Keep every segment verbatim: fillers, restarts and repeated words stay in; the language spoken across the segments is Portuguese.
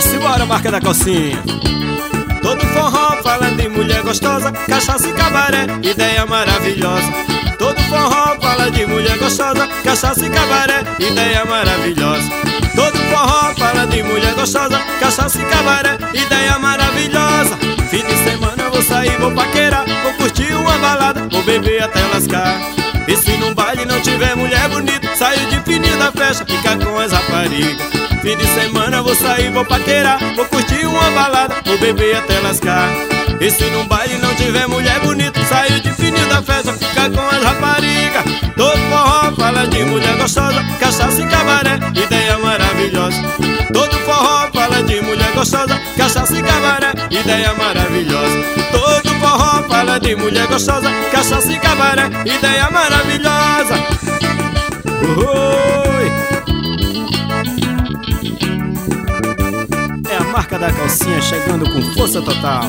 Simbora, marca da calcinha. Todo forró fala de mulher gostosa, cachaça e cabaré, ideia maravilhosa. Todo forró fala de mulher gostosa, cachaça e cabaré, ideia maravilhosa. Todo forró fala de mulher gostosa, cachaça e cabaré, ideia maravilhosa. Fim de semana vou sair, vou paquerar, vou curtir uma balada, vou beber até lascar. E se num baile não tiver mulher bonita, saio de fininho da festa, fica com as raparigas. Fim de semana vou sair, vou paquerar, vou curtir uma balada, vou beber até lascar. E se num baile não tiver mulher bonita, saio de fininho da festa, fica com as raparigas. Todo forró fala de mulher gostosa, cachaça e cabaré, ideia maravilhosa. Todo forró fala de mulher gostosa, cachaça e cabaré, ideia maravilhosa. Todo forró fala de mulher gostosa, cachaça e cabaré, ideia maravilhosa. Oi! É a marca da calcinha chegando com força total.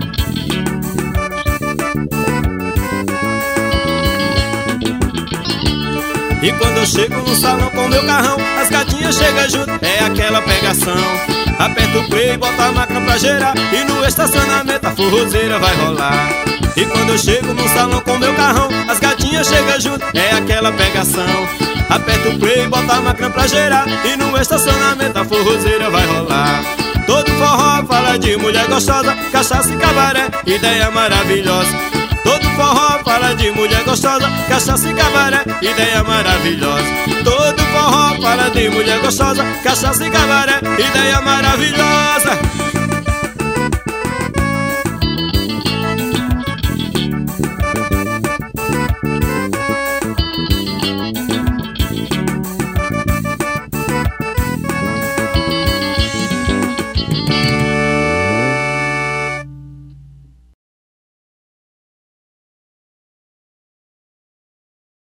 E quando eu chego no salão com meu carrão, as gatinhas chegam junto, é aquela pegação. Aperta o play, bota a máquina pra gerar, e no estacionamento a forrozeira vai rolar. E quando eu chego no salão com meu carrão, as gatinhas chegam junto, é aquela pegação. Aperta o play, bota a máquina pra gerar, e no estacionamento a forrozeira vai rolar. Todo forró fala de mulher gostosa, cachaça e cabaré, ideia maravilhosa. Todo forró fala de mulher gostosa, cachaça e cabaré, ideia maravilhosa. Todo forró fala de mulher gostosa, cachaça e cabaré, ideia maravilhosa.